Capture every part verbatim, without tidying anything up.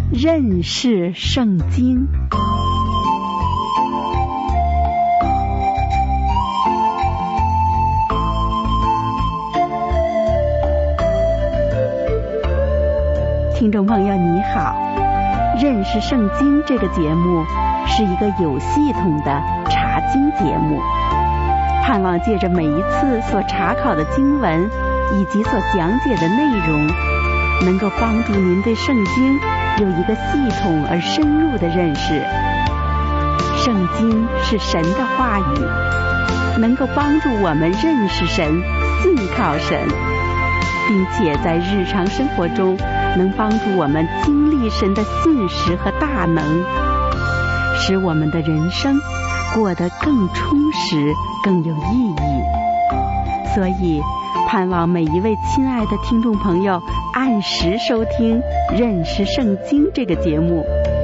认识圣经。听众朋友你好，认识圣经这个节目是一个有系统的查经节目，盼望借着每一次所查考的经文以及所讲解的内容，能够帮助您对圣经有一个系统而深入的认识。圣经是神的话语，能够帮助我们认识神、信靠神，并且在日常生活中能帮助我们经历神的信实和大能，使我们的人生过得更充实、更有意义。所以盼望每一位亲爱的听众朋友按时收听《认识圣经》这个节目。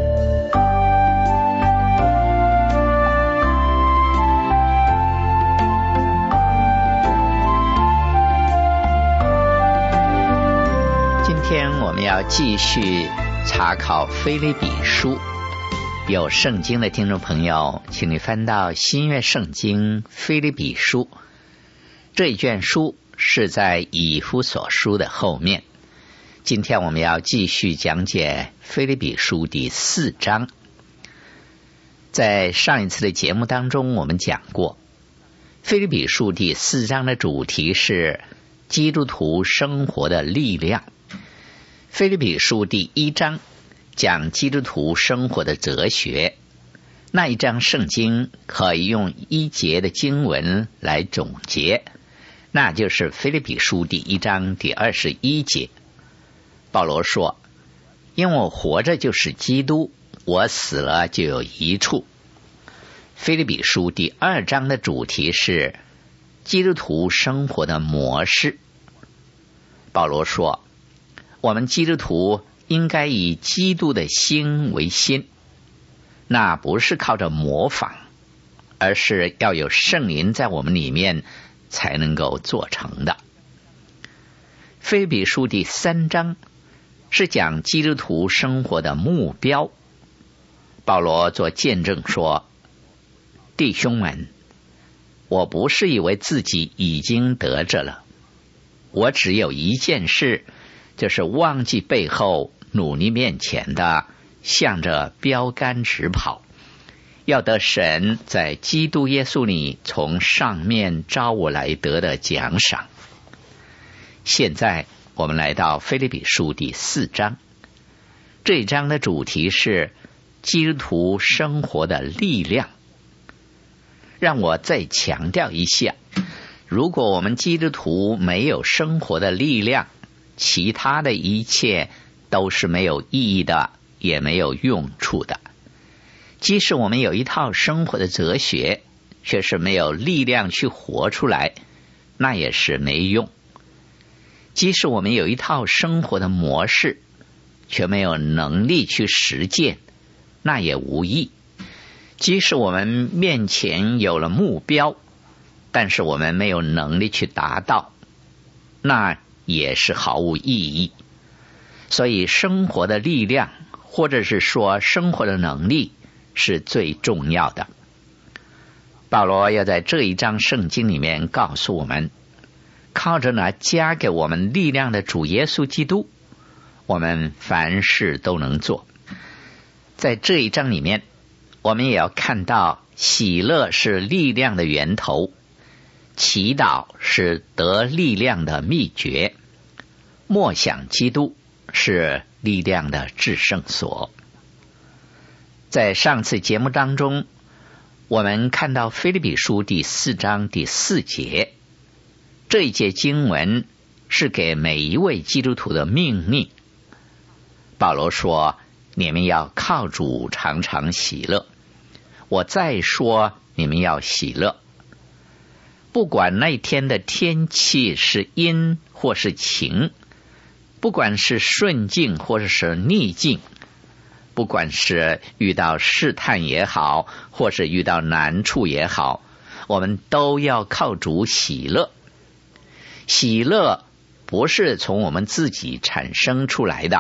今天我们要继续查考腓立比书，有圣经的听众朋友，请你翻到新约圣经腓立比书。这一卷书是在以弗所书的后面。今天我们要继续讲解腓立比书第四章。在上一次的节目当中，我们讲过腓立比书第四章的主题是基督徒生活的力量。腓立比书第一章讲基督徒生活的哲学，那一章圣经可以用一节的经文来总结，那就是腓立比书第一章第二十一节。保罗说，因为我活着就是基督，我死了就有益处。腓立比书第二章的主题是基督徒生活的模式。保罗说，我们基督徒应该以基督的心为心，那不是靠着模仿，而是要有圣灵在我们里面才能够做成的。腓立比书第三章是讲基督徒生活的目标。保罗做见证说，弟兄们，我不是以为自己已经得着了，我只有一件事，就是忘记背后，努力面前的，向着标杆直跑，要得神在基督耶稣里从上面召我来得的奖赏。现在我们来到腓立比书第四章，这一章的主题是基督徒生活的力量。让我再强调一下，如果我们基督徒没有生活的力量，其他的一切都是没有意义的，也没有用处的。即使我们有一套生活的哲学，却是没有力量去活出来，那也是没用。即使我们有一套生活的模式，却没有能力去实践，那也无益。即使我们面前有了目标，但是我们没有能力去达到，那也是毫无意义。所以生活的力量，或者是说生活的能力，是最重要的。保罗要在这一章圣经里面告诉我们，靠着那加给我们力量的主耶稣基督，我们凡事都能做。在这一章里面，我们也要看到喜乐是力量的源头，祈祷是得力量的秘诀，默想基督是力量的至圣所。在上次节目当中，我们看到腓立比书第四章第四节，这一节经文是给每一位基督徒的命令。保罗说，你们要靠主常常喜乐。我再说，你们要喜乐。不管那天的天气是阴或是晴，不管是顺境或者是逆境，不管是遇到试探也好，或是遇到难处也好，我们都要靠主喜乐。喜乐不是从我们自己产生出来的，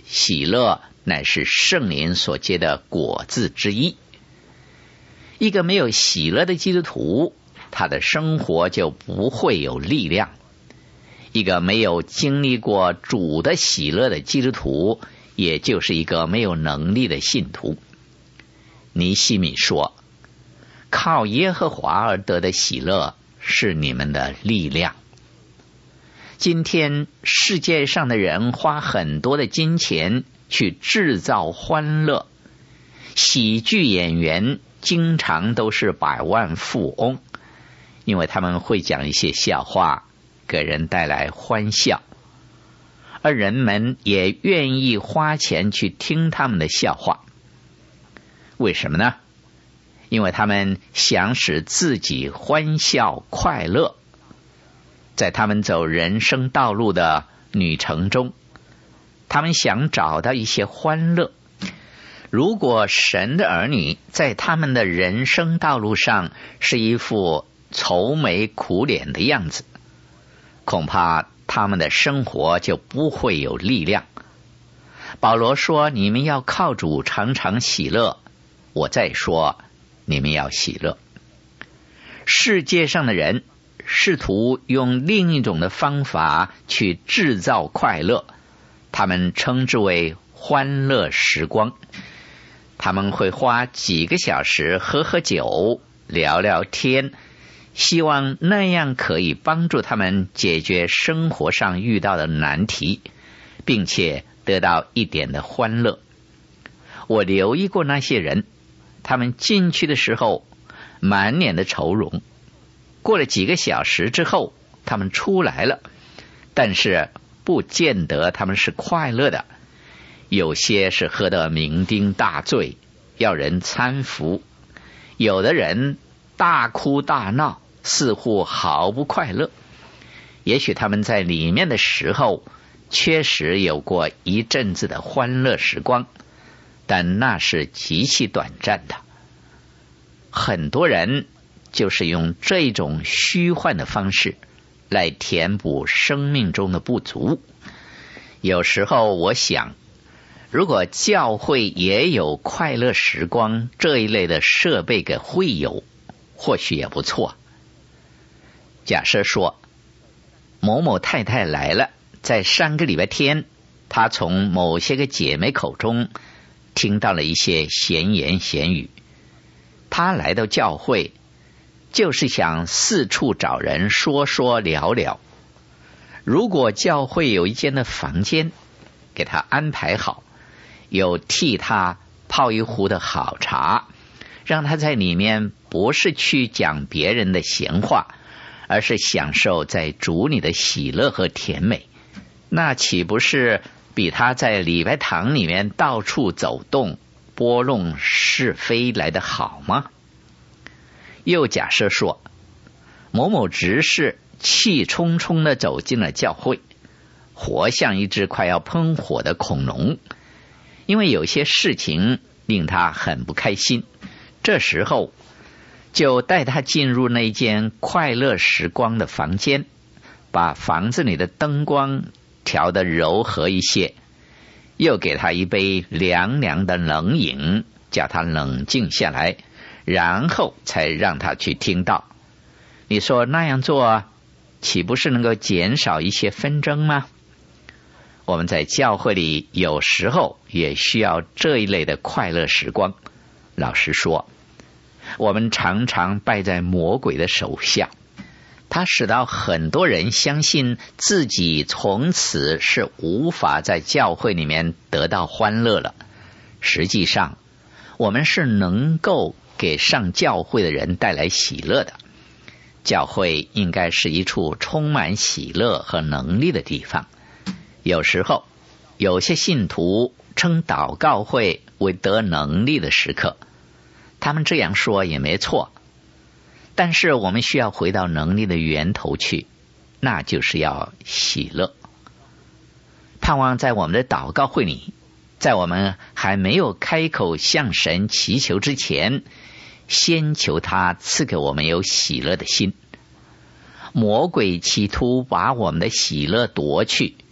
喜乐乃是圣灵所结的果子之一。一个没有喜乐的基督徒，他的生活就不会有力量。一个没有经历过主的喜乐的基督徒，也就是一个没有能力的信徒。尼希米说，靠耶和华而得的喜乐是你们的力量。今天世界上的人花很多的金钱去制造欢乐，喜剧演员经常都是百万富翁，因为他们会讲一些笑话，给人带来欢笑，而人们也愿意花钱去听他们的笑话。为什么呢？因为他们想使自己欢笑快乐。在他们走人生道路的旅程中，他们想找到一些欢乐。如果神的儿女在他们的人生道路上是一副愁眉苦脸的样子，恐怕他们的生活就不会有力量。保罗说，你们要靠主常常喜乐。我再说，你们要喜乐。世界上的人试图用另一种的方法去制造快乐，他们称之为欢乐时光。他们会花几个小时喝喝酒，聊聊天，希望那样可以帮助他们解决生活上遇到的难题，并且得到一点的欢乐。我留意过那些人，他们进去的时候满脸的愁容，过了几个小时之后他们出来了，但是不见得他们是快乐的。有些是喝得酩酊大醉，要人搀扶；有的人大哭大闹，似乎毫不快乐。也许他们在里面的时候确实有过一阵子的欢乐时光，但那是极其短暂的。很多人就是用这种虚幻的方式来填补生命中的不足。有时候我想，如果教会也有快乐时光这一类的设备给会友，或许也不错。假设说，某某太太来了，在上个礼拜天，她从某些个姐妹口中听到了一些闲言闲语。她来到教会，就是想四处找人说说聊聊。如果教会有一间的房间，给她安排好，有替她泡一壶的好茶，让她在里面不是去讲别人的闲话，而是享受在主里的喜乐和甜美，那岂不是比她在礼拜堂里面到处走动拨弄是非来得好吗？又假设说，某某执事气冲冲地走进了教会，活像一只快要喷火的恐龙，因为有些事情令他很不开心。这时候就带他进入那间快乐时光的房间，把房子里的灯光调得柔和一些，又给他一杯凉凉的冷饮，叫他冷静下来，然后才让他去听道。你说那样做岂不是能够减少一些纷争吗？我们在教会里有时候也需要这一类的快乐时光。老实说，我们常常败在魔鬼的手下，他使到很多人相信自己从此是无法在教会里面得到欢乐了。实际上，我们是能够给上教会的人带来喜乐的。教会应该是一处充满喜乐和能力的地方。有时候有些信徒称祷告会为得能力的时刻，他们这样说也没错，但是我们需要回到能力的源头去，那就是要喜乐。盼望在我们的祷告会里，在我们还没有开口向神祈求之前，先求他赐给我们有喜乐的心。魔鬼企图把我们的喜乐夺去，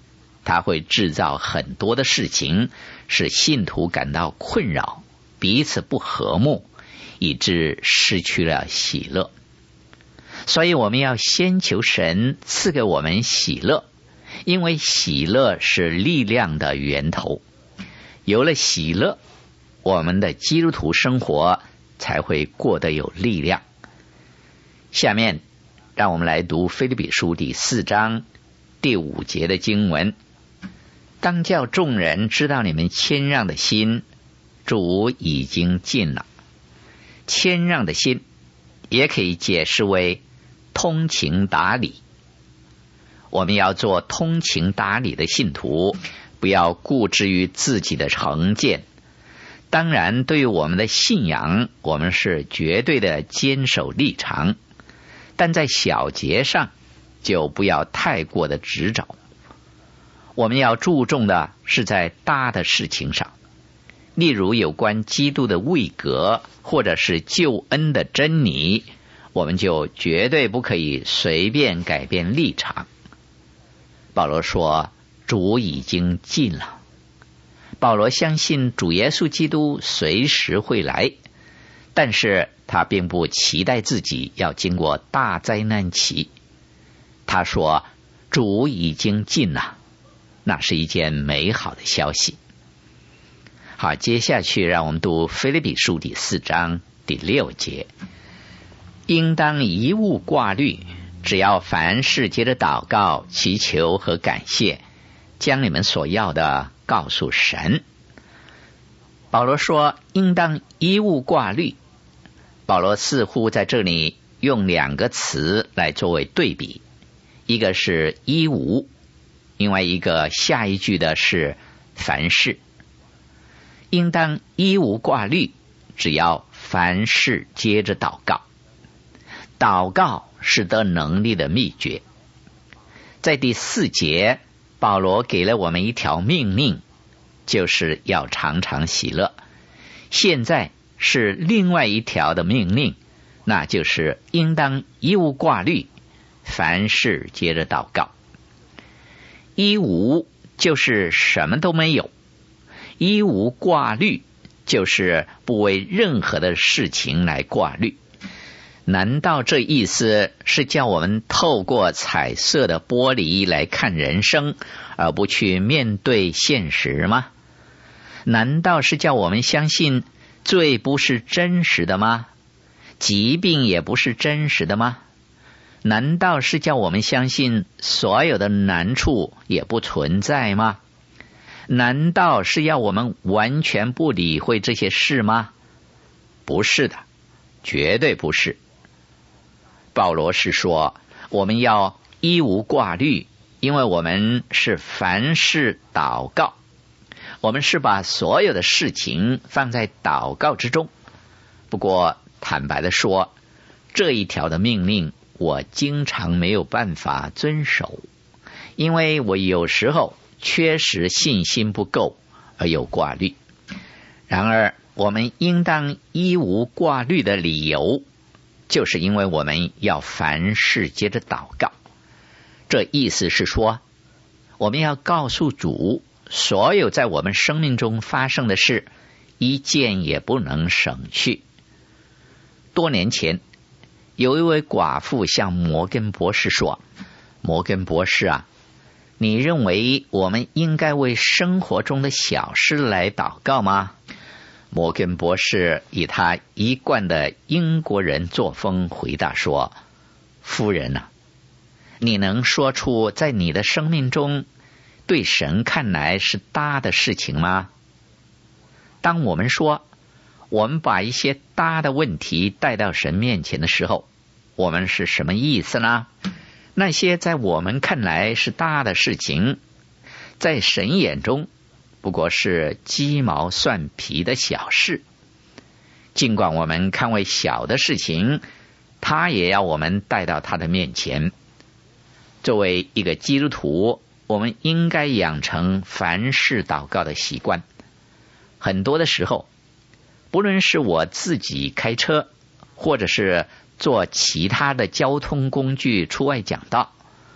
它会制造很多的事情，使信徒感到困扰，彼此不和睦，以致失去了喜乐。所以我们要先求神赐给我们喜乐，因为喜乐是力量的源头。有了喜乐，我们的基督徒生活才会过得有力量。下面让我们来读腓立比书第四章第五节的经文：当叫众人知道你们谦让的心，主已经尽了。谦让的心也可以解释为通情达理。我们要做通情达理的信徒，不要固执于自己的成见。当然，对于我们的信仰，我们是绝对的坚守立场，但在小节上就不要太过的执着。我们要注重的是在大的事情上，例如有关基督的位格或者是救恩的真理，我们就绝对不可以随便改变立场。保罗说，主已经尽了。保罗相信主耶稣基督随时会来，但是他并不期待自己要经过大灾难期。他说，主已经尽了，那是一件美好的消息。好，接下去让我们读腓立比书第四章第六节：应当一物挂虑，只要凡事借着祷告、祈求和感谢，将你们所要的告诉神。保罗说，应当一物挂虑。保罗似乎在这里用两个词来作为对比，一个是一无，另外一个下一句的是凡事。应当一无挂虑，只要凡事接着祷告。祷告是得能力的秘诀。在第四节，保罗给了我们一条命令，就是要常常喜乐。现在是另外一条的命令，那就是应当一无挂虑，凡事接着祷告。一无就是什么都没有，一无挂虑就是不为任何的事情来挂虑。难道这意思是叫我们透过彩色的玻璃来看人生，而不去面对现实吗？难道是叫我们相信罪不是真实的吗？疾病也不是真实的吗？难道是叫我们相信所有的难处也不存在吗？难道是要我们完全不理会这些事吗？不是的，绝对不是。保罗是说，我们要一无挂虑，因为我们是凡事祷告。我们是把所有的事情放在祷告之中。不过坦白的说，这一条的命令我经常没有办法遵守，因为我有时候缺失信心不够而有挂虑。然而我们应当一无挂虑的理由，就是因为我们要凡事接着祷告。这意思是说，我们要告诉主，所有在我们生命中发生的事，一件也不能省去。多年前，有一位寡妇向摩根博士说，摩根博士啊，你认为我们应该为生活中的小事来祷告吗？摩根博士以他一贯的英国人作风回答说，夫人啊，你能说出在你的生命中对神看来是大的事情吗？当我们说我们把一些大的问题带到神面前的时候，我们是什么意思呢？那些在我们看来是大的事情，在神眼中不过是鸡毛蒜皮的小事。尽管我们看为小的事情，他也要我们带到他的面前。作为一个基督徒，我们应该养成凡事祷告的习惯。很多的时候，不论是我自己开车，或者是坐其他的交通工具出外讲道，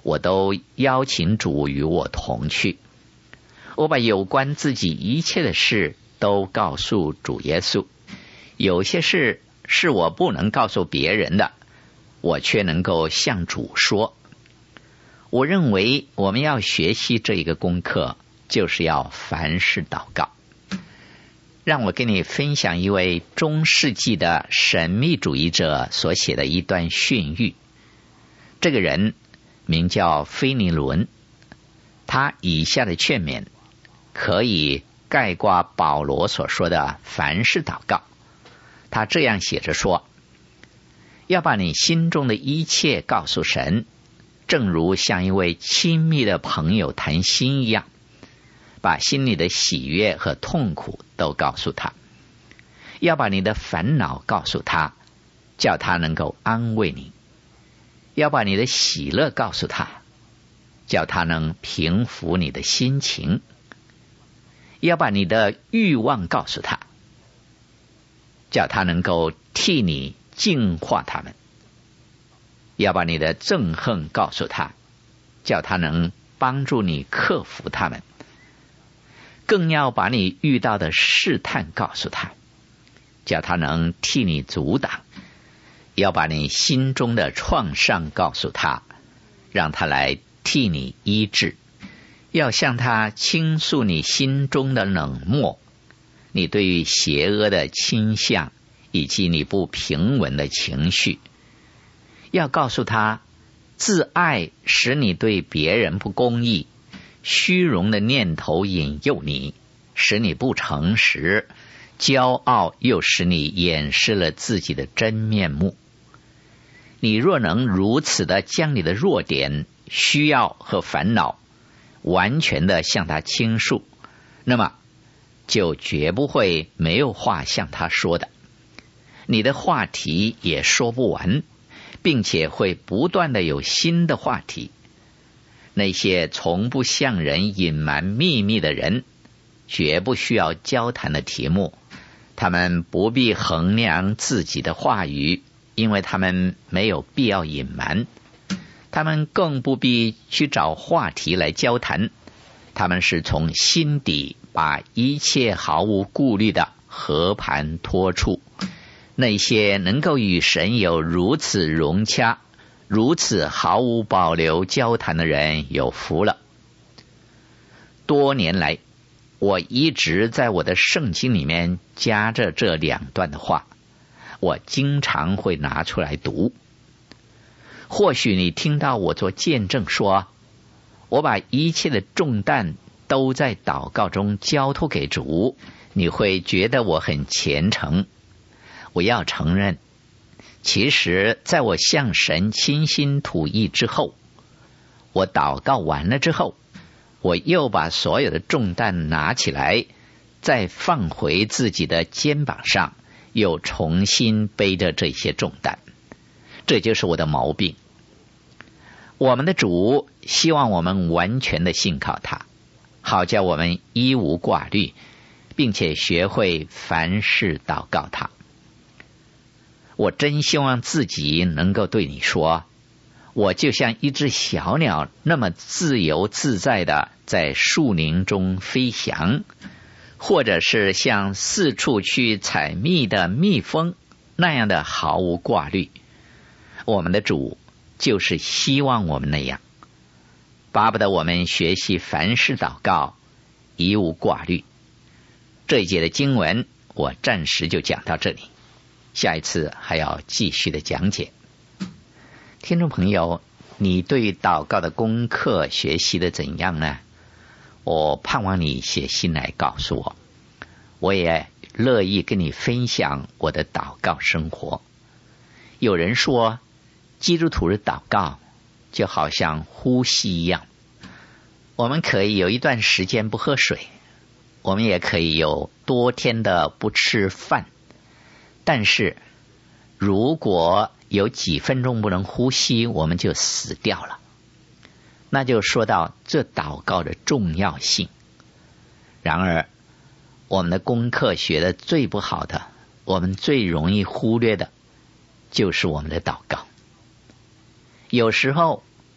我都邀请主与我同去。我把有关自己一切的事都告诉主耶稣，有些事是我不能告诉别人的，我却能够向主说。我认为我们要学习这一个功课，就是要凡事祷告。让我跟你分享一位中世纪的神秘主义者所写的一段训谕。这个人名叫菲尼伦，他以下的劝勉可以概括保罗所说的凡事祷告。他这样写着说，要把你心中的一切告诉神，正如向一位亲密的朋友谈心一样，把心里的喜悦和痛苦都告诉他。要把你的烦恼告诉他，叫他能够安慰你。要把你的喜乐告诉他，叫他能平复你的心情。要把你的欲望告诉他，叫他能够替你净化他们。要把你的憎恨告诉他，叫他能帮助你克服他们。更要把你遇到的试探告诉他，叫他能替你阻挡。要把你心中的创伤告诉他，让他来替你医治。要向他倾诉你心中的冷漠，你对于邪恶的倾向，以及你不平稳的情绪。要告诉他，自爱使你对别人不公义，虚荣的念头引诱你，使你不诚实，骄傲又使你掩饰了自己的真面目。你若能如此的将你的弱点、需要和烦恼完全的向他倾诉，那么就绝不会没有话向他说的。你的话题也说不完，并且会不断的有新的话题。那些从不向人隐瞒秘密的人，绝不需要交谈的题目。他们不必衡量自己的话语，因为他们没有必要隐瞒。他们更不必去找话题来交谈，他们是从心底把一切毫无顾虑的和盘托出。那些能够与神有如此融洽、如此毫无保留交谈的人有福了。多年来，我一直在我的圣经里面夹着这两段的话，我经常会拿出来读。或许你听到我做见证说，我把一切的重担都在祷告中交托给主，你会觉得我很虔诚。我要承认，其实在我向神倾心吐意之后，我祷告完了之后，我又把所有的重担拿起来，再放回自己的肩膀上，又重新背着这些重担。这就是我的毛病。我们的主希望我们完全的信靠他，好叫我们一无挂虑，并且学会凡事祷告他。我真希望自己能够对你说，我就像一只小鸟那么自由自在的在树林中飞翔，或者是像四处去采蜜的蜜蜂那样的毫无挂虑。我们的主就是希望我们那样，巴不得我们学习凡事祷告，一无挂虑。这一节的经文我暂时就讲到这里，下一次还要继续的讲解。听众朋友，你对祷告的功课学习的怎样呢？我盼望你写信来告诉我，我也乐意跟你分享我的祷告生活。有人说，基督徒的祷告就好像呼吸一样，我们可以有一段时间不喝水，我们也可以有多天的不吃饭，但是如果有几分钟不能呼吸，我们就死掉了。那就说到这祷告的重要性。然而我们的功课学的最不好的，我们最容易忽略的，就是我们的祷告。有时候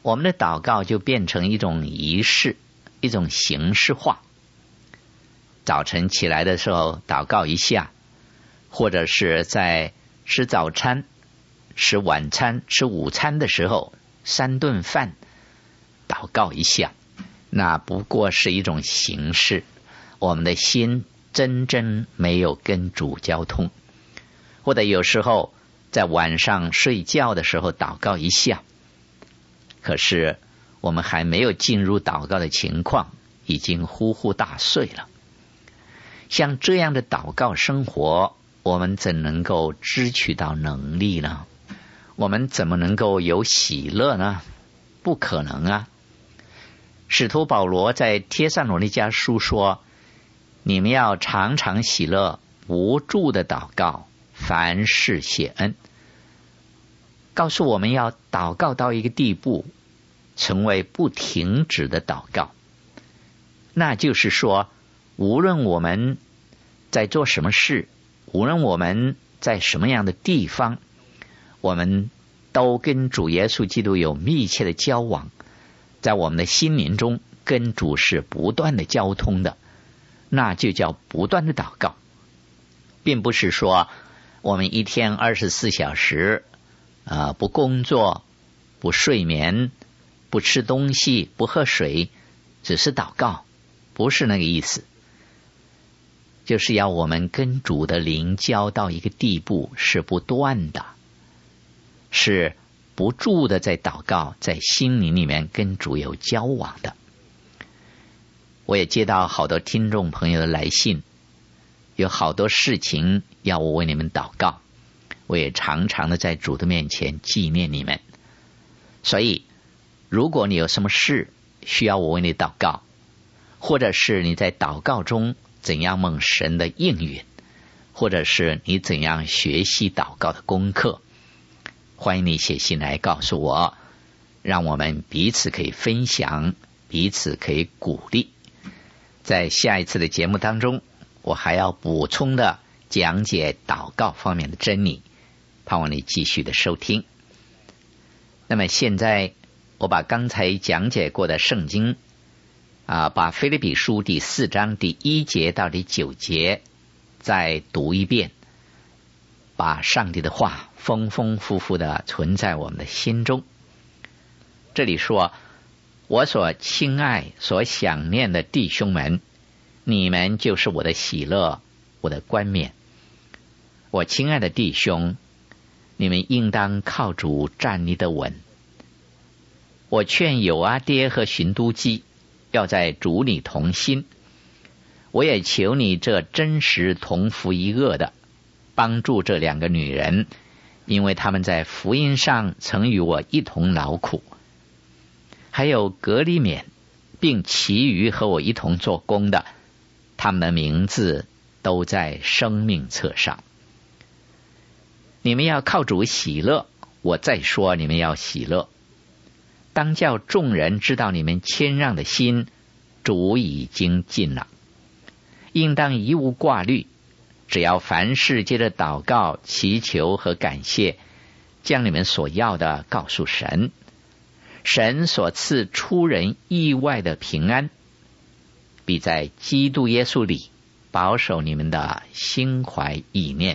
我们的祷告就变成一种仪式，一种形式化。早晨起来的时候祷告一下，或者是在吃早餐、吃晚餐、吃午餐的时候，三顿饭祷告一下，那不过是一种形式，我们的心真正没有跟主交通。或者有时候在晚上睡觉的时候祷告一下，可是我们还没有进入祷告的情况，已经呼呼大睡了。像这样的祷告生活，我们怎能够支取到能力呢？我们怎么能够有喜乐呢？不可能啊！使徒保罗在帖撒罗尼迦书说，你们要常常喜乐，不住的祷告，凡事谢恩。告诉我们要祷告到一个地步，成为不停止的祷告。那就是说，无论我们在做什么事，无论我们在什么样的地方，我们都跟主耶稣基督有密切的交往，在我们的心灵中跟主是不断的交通的，那就叫不断的祷告。并不是说我们一天二十四小时呃，不工作，不睡眠，不吃东西，不喝水，只是祷告，不是那个意思。就是要我们跟主的灵交到一个地步，是不断的，是不住的在祷告，在心灵里面跟主有交往的。我也接到好多听众朋友的来信，有好多事情要我为你们祷告，我也常常的在主的面前纪念你们。所以如果你有什么事需要我为你祷告，或者是你在祷告中怎样蒙神的应允，或者是你怎样学习祷告的功课，欢迎你写信来告诉我，让我们彼此可以分享，彼此可以鼓励。在下一次的节目当中，我还要补充的讲解祷告方面的真理，盼望你继续的收听。那么现在我把刚才讲解过的圣经啊，把腓立比书第四章第一节到第九节再读一遍，把上帝的话丰丰富富的存在我们的心中。这里说，我所亲爱所想念的弟兄们，你们就是我的喜乐，我的冠冕。我亲爱的弟兄，你们应当靠主站立得稳。我劝友阿爹和寻都基要在主里同心，我也求你这真实同服一恶的，帮助这两个女人，因为他们在福音上曾与我一同劳苦。还有格里勉，并其余和我一同做工的，他们的名字都在生命册上。你们要靠主喜乐，我再说你们要喜乐。当叫众人知道你们谦让的心，主已经尽了。应当一无挂虑，只要凡事借着祷告、祈求和感谢，将你们所要的告诉神。神所赐出人意外的平安，必在基督耶稣里保守你们的心怀意念。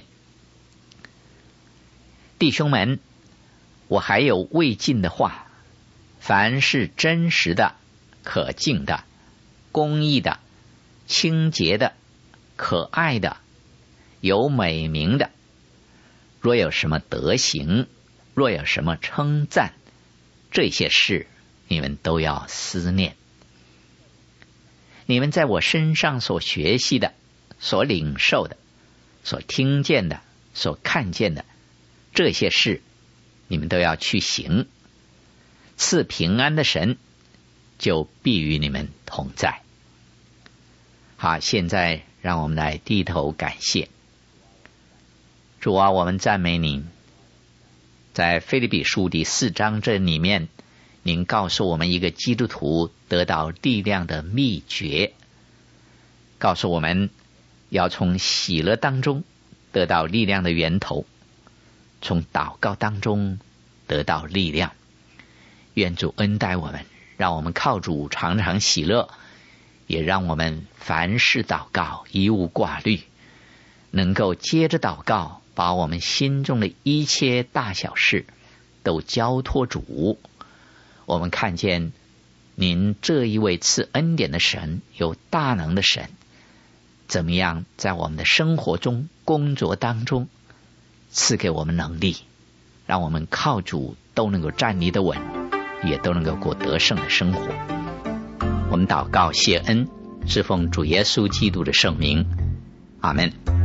弟兄们，我还有未尽的话，凡是真实的、可敬的、公义的、清洁的、可爱的、有美名的，若有什么德行，若有什么称赞，这些事你们都要思念。你们在我身上所学习的、所领受的、所听见的、所看见的，这些事你们都要去行。赐平安的神就必与你们同在。好，现在让我们来低头感谢主啊，我们赞美您。在腓立比书第四章这里面，您告诉我们一个基督徒得到力量的秘诀，告诉我们要从喜乐当中得到力量的源头，从祷告当中得到力量， 愿主恩待我们，让我们靠主常常喜乐，也让我们凡事祷告一无挂虑，能够接着祷告，把我们心中的一切大小事都交托主。我们看见您这一位赐恩典的神，有大能的神，怎么样在我们的生活中工作当中赐给我们能力，让我们靠主都能够站立得稳，也都能够过得胜的生活。我们祷告谢恩，是奉主耶稣基督的圣名，阿们。